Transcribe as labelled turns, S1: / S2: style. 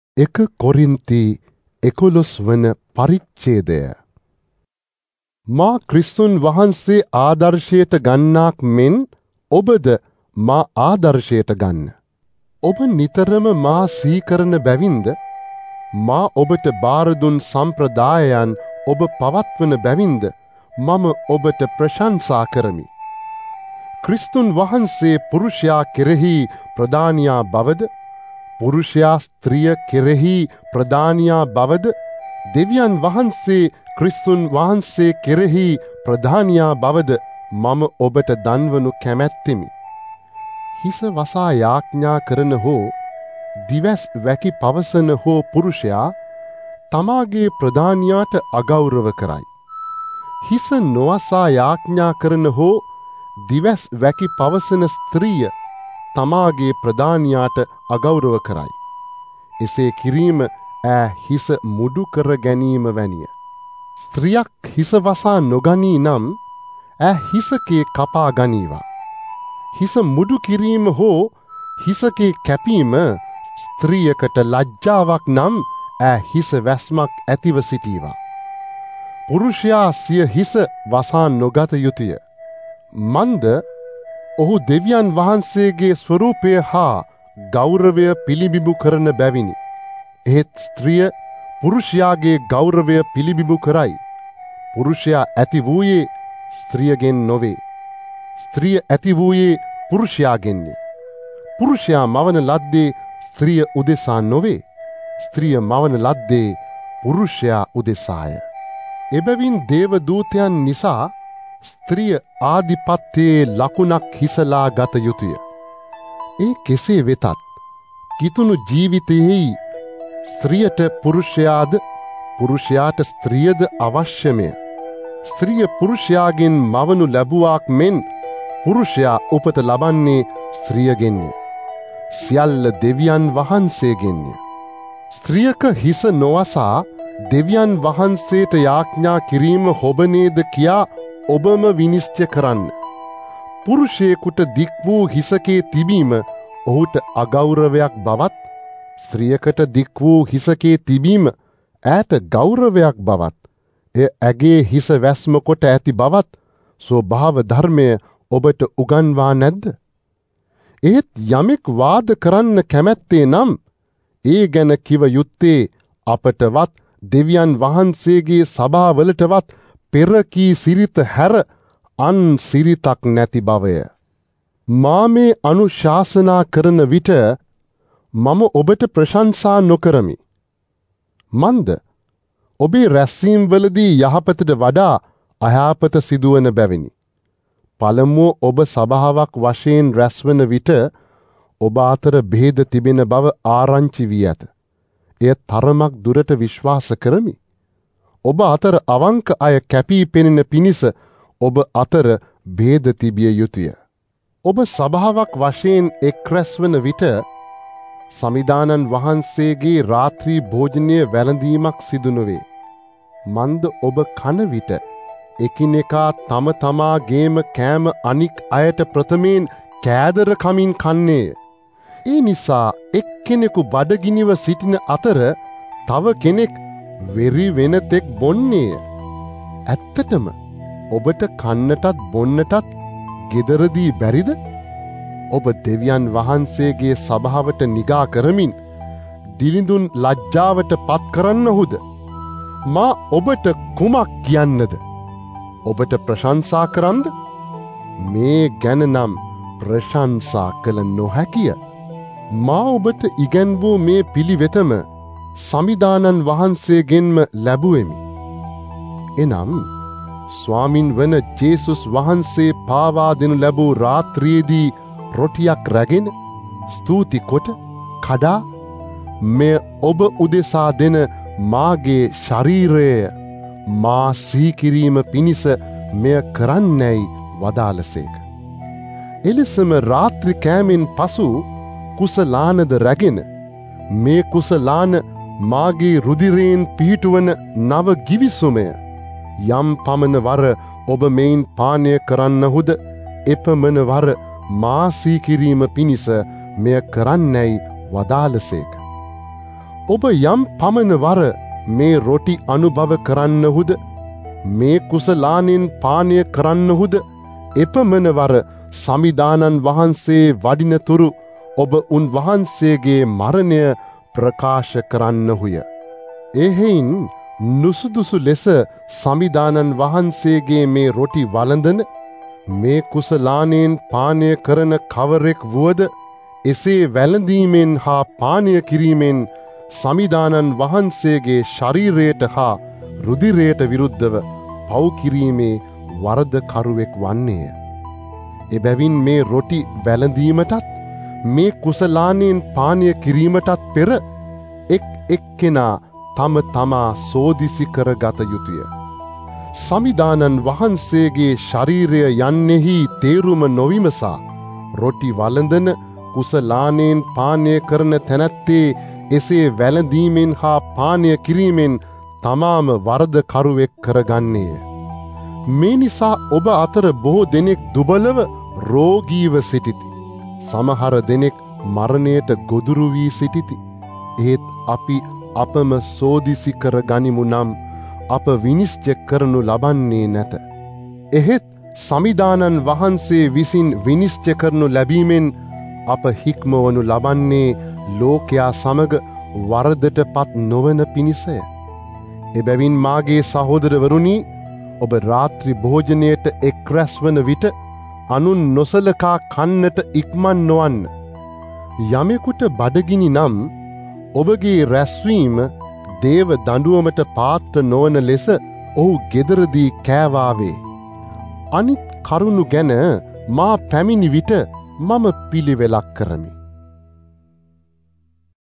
S1: 1 කොරින්ති 11 වන පරිච්ඡේදය. මා ක්‍රිස්තුන් වහන්සේ ආදර්ශයට ගන්නාක් මෙන් ඔබද මා ආදර්ශයට ගන්න. ඔබ නිතරම මා සීකරන බැවින්ද මා ඔබට බාර දුන් සම්ප්‍රදායයන් ඔබ පවත්වන බැවින්ද මම ඔබට ප්‍රශංසා කරමි. ක්‍රිස්තුන් වහන්සේ පුරුෂයා කෙරෙහි ප්‍රධානියා බවද පුරුෂයා ස්ත්‍රිය කෙරෙහි ප්‍රධානියා බවද දෙවියන් වහන්සේ ක්‍රිස්තුන් වහන්සේ කෙරෙහි ප්‍රධානියා බවද මම ඔබට දන්වනු කැමැත්තෙමි. හිස වසා යාඥා කරන හෝ දිවැස් වැකි පවසන හෝ පුරුෂයා තමාගේ ප්‍රධානියාට අගෞරව කරයි. හිස නොවසා යාඥා කරන හෝ දිවැස් වැකි පවසන ස්ත්‍රිය තමාගේ ප්‍රධානියාට අගෞරව කරයි. එසේ කිරීම හිස මුඩු කර ගැනීම වැනිය. ස්ත්‍රියක් හිස වසා නොගනී නම් හිසකේ කපා ගනීවා. හිස මුඩු කිරීම හෝ හිසකේ කැපීම ස්ත්‍රියකට ලැජ්ජාවක් නම් හිස වැස්මක් ඇතිව සිටීවා. පුරුෂයා සිය හිස වසා නොගත යුතුය. මන්ද ඔහු දෙවියන් වහන්සේගේ ස්වරූපය හා ගෞරවය පිළිබිඹු කරන බැවිනි. එහෙත් ස්ත්‍රිය පුරුෂයාගේ ගෞරවය පිළිබිඹු කරයි. පුරුෂයා ඇති වූයේ ස්ත්‍රියගෙන් නොවේ. ස්ත්‍රිය ඇති වූයේ පුරුෂයාගෙන්ය. පුරුෂයා මවන ලද්දේ ස්ත්‍රිය උදෙසා නොවේ. ස්ත්‍රිය මවන ලද්දේ පුරුෂයා උදෙසාය. එබැවින් දේවදූතයන් නිසා ස්ත්‍රිය ආධිපත්‍යයේ ලකුණක් හිසලා ගත යුතුය. ඒ කෙසේ වෙතත් කිතුණු ජීවිතයෙහි ස්ත්‍රියට පුරුෂයාද පුරුෂයාට ස්ත්‍රියද අවශ්‍යමය. ස්ත්‍රිය පුරුෂයාගෙන් මවනු ලැබුවාක් මෙන් පුරුෂයා උපත ලබන්නේ ස්ත්‍රියගෙන්ය. සියල්ල දෙවියන් වහන්සේගෙන්ය. ස්ත්‍රියක හිස නොවසා දෙවියන් වහන්සේට යාඥා කිරීම හොබනේද කියා ඔබම විනිශ්චය කරන්න. පුරුෂයෙකුට දික් වූ හිසකේ තිබීම ඔහුට අගෞරවයක් බවත් ස්ත්‍රියකට දික් වූ හිසකේ තිබීම ඈට ගෞරවයක් බවත් එය ඇගේ හිස වැස්ම කොට ඇති බවත් ස්වභාව ධර්මය ඔබට උගන්වා නැද්ද? ඒත් යමෙක් වාද කරන්න කැමැත්තේ නම් ඒ ගැන කිව යුත්තේ අපටවත් දෙවියන් වහන්සේගේ සභාවලටවත් පෙර කී සිරිත හැර අන් සිරිතක් නැති බවය. මා මේ අනුශාසනා කරන විට මම ඔබට ප්‍රශංසා නොකරමි. මන්ද ඔබේ රැස්වීම්වලදී යහපතට වඩා අයහපත සිදුවන බැවිනි. පළමුව ඔබ සභාවක් වශයෙන් රැස්වන විට ඔබ අතර භේද තිබෙන බව ආරංචි වී ඇත. එය තරමක් දුරට විශ්වාස කරමි. ඔබ අතර අවංක අය කැපී පෙනෙන පිණිස ඔබ අතර භේද තිබිය යුතුය. ඔබ සභාවක් වශයෙන් එක් රැස්වන විට සමිදානන් වහන්සේගේ රාත්‍රී භෝජනය වැළඳීමක් සිදු නොවේ. මන්ද ඔබ කන විට එකිනෙකා තම තමාගේම කෑම අනික් අයට ප්‍රථමයෙන් කෑදර කමින් කන්නේය. ඒ නිසා එක්කෙනෙකු බඩගිනිව සිටින අතර තව කෙනෙක් වෙරි වෙන තෙක් බොන්නේය. ඇත්තටම ඔබට කන්නටත් බොන්නටත් ගෙදරදී බැරිද? ඔබ දෙවියන් වහන්සේගේ සභාවට නිගා කරමින් දිලිඳුන් ලැජ්ජාවට පත් කරන්නහුද? මා ඔබට කුමක් කියන්නද? ඔබට ප්‍රශංසා කරන්ද? මේ ගැන නම් ප්‍රශංසා කළ නොහැකිය. මා ඔබට ඉගැන් වූ මේ පිළිවෙතම සමිදානන් වහන්සේගෙන්ම ලැබුවෙමි. එනම් ස්වාමින් වන ජේසුස් වහන්සේ පාවා දෙනු ලැබූ රාත්‍රියේදී රොටියක් රැගෙන ස්තුති කොට කඩා මෙය ඔබ උදෙසා දෙන මාගේ ශරීරය මා සිහිකිරීම පිණිස මෙය කරන්නැයි වදාළසේක. එලෙසම රාත්‍රි කෑමෙන් පසු කුසලානද රැගෙන මේ කුසලාන මාගේ රුධිරයෙන් පිහිටුවන නව ගිවිසුමය. යම් පමණ වර ඔබ මෙයින් පානය කරන්නහුද එපමණ වර මා සිහිකිරීම පිණිස මෙය කරන්නැයි වදාළසේක. ඔබ යම් පමණ වර මේ රොටි අනුභව කරන්නහුද, මේ කුසලානෙන් පානය කරන්නහුද, එපමණ වර සමිදානන් වහන්සේ වඩිනතුරු ඔබ උන්වහන්සේගේ මරණය ප්‍රකාශ කරන්නහුය. එහෙයින් නුසුදුසු ලෙස සමිදානන් වහන්සේගේ මේ රොටි වළඳන, මේ කුසලානෙන් පානය කරන කවරෙක් වුවද එසේ වැළඳීමෙන් හා පානය කිරීමෙන් සමිදානන් වහන්සේගේ ශරීරයට හා රුධිරයට විරුද්ධව පව් කිරීමේ වරදකරුවෙක් වන්නේය. එබැවින් මේ රොටි වැළඳීමටත් මේ කුසලානෙන් පානය කිරීමටත් පෙර එක් එක්කෙනා තම තමා සෝදිසි කරගත යුතුය. සමිදානන් වහන්සේගේ ශරීරය යන්නෙහි තේරුම නොවිමසා රොටි වළඳන, කුසලානෙන් පානය කරන තැනැත්තේ එසේ වැළඳීමෙන් හා පානය කිරීමෙන් තමාම වරදකරුවෙක් කරගන්නේය. මේ නිසා ඔබ අතර බොහෝ දෙනෙක් දුබලව රෝගීව සිටිති. සමහර දෙනෙක් මරණයට ගොදුරු වී සිටිති. ඒත් අපි අපම සෝදිසි කර ගනිමු නම් අප විනිශ්චය කරනු ලබන්නේ නැත. එහෙත් සමිදානන් වහන්සේ විසින් විනිශ්චය කරනු ලැබීමෙන් අප හික්මවනු ලබන්නේ ලෝකයා සමග වරදට පත් නොවන පිණිසය. එබැවින් මාගේ සහෝදරවරුනි, ඔබ රාත්‍රී භෝජනයට එක් රැස්වන විට අනුන් නොසලකා කන්නට ඉක්මන් නොවන්න. යමෙකුට බඩගිනි නම් ඔබගේ රැස්වීම දේව දඬුවමට පාත්‍ර නොවන ලෙස ඔහු ගෙදරදී කෑවාවේ. අනිත් කරුණු ගැන මා පැමිණි විට මම පිළිවෙලක් කරමි.